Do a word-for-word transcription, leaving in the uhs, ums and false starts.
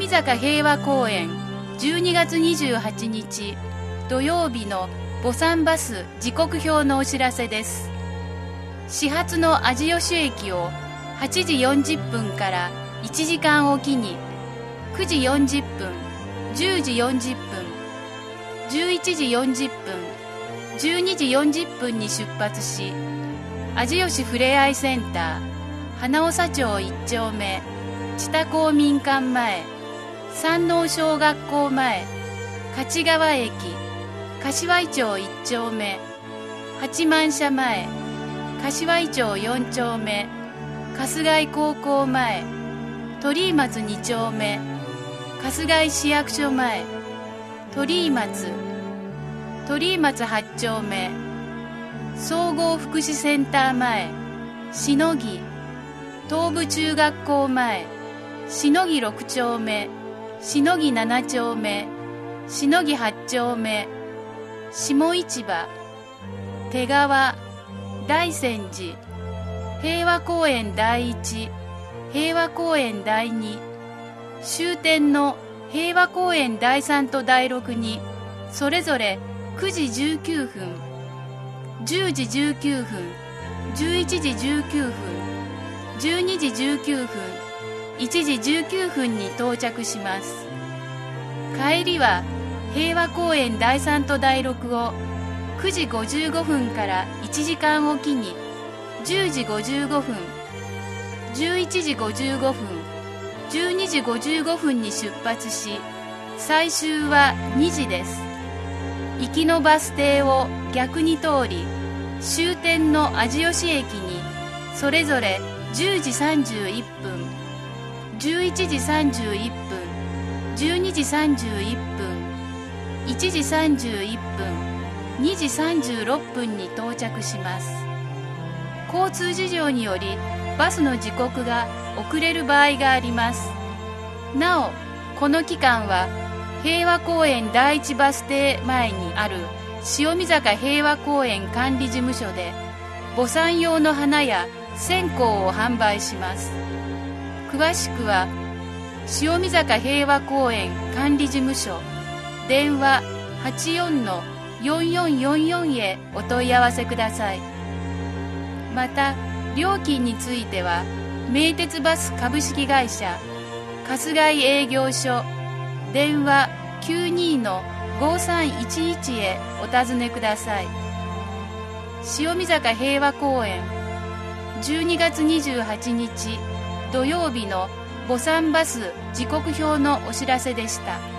見坂平和公園じゅうにがつにじゅうはちにち土曜日の墓参バス時刻表のお知らせです。始発の味吉駅をはちじよんじゅっぷんからいちじかんおきにくじよんじゅっぷん、じゅうじよんじゅっぷん、じゅういちじよんじゅっぷん、じゅうにじよんじゅっぷんに出発し、味吉ふれあいセンター花長町いっちょうめ知多公民館前、山王小学校前、勝川駅、柏井町いっちょうめ、八幡社前、柏井町よんちょうめ、春日井高校前、鳥居松にちょうめ、春日井市役所前、鳥居松、鳥居松はちちょうめ、総合福祉センター前、しのぎ、東部中学校前、しのぎろくちょうめ、しのぎななちょうめ、しのぎはちちょうめ、下市場、手川、大泉寺、平和公園第一、平和公園第二、終点の平和公園第三と第六にそれぞれくじじゅうきゅうふん、じゅうじじゅうきゅうふん、じゅういちじじゅうきゅうふん、じゅうにじじゅうきゅうふん、いちじじゅうきゅうふんに到着します。帰りは平和公園第三と第六をくじごじゅうごふんからいちじかんおきにじゅうじごじゅうごふん、じゅういちじごじゅうごふん、じゅうにじごじゅうごふんに出発し、最終はにじです。行きのバス停を逆に通り、終点の味吉駅にそれぞれじゅうじさんじゅういっぷん、じゅういちじさんじゅういっぷん、じゅうにじさんじゅういっぷん、いちじさんじゅういっぷん、にじさんじゅうろっぷんに到着します。交通事情によりバスの時刻が遅れる場合があります。なお、この期間は平和公園第一バス停前にある塩見坂平和公園管理事務所で墓参用の花や線香を販売します。詳しくは塩見坂平和公園管理事務所電話 はちよんのよんよんよんよん へお問い合わせください。また料金については名鉄バス株式会社春日井営業所電話 きゅうにのごさんいちいち へお尋ねください。塩見坂平和公園じゅうにがつにじゅうはちにち土曜日の墓参バス時刻表のお知らせでした。